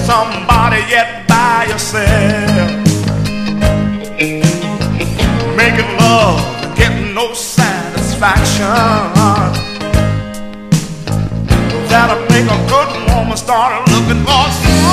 somebody yet by yourself. Making love and getting no satisfaction. That'll make a good woman start looking for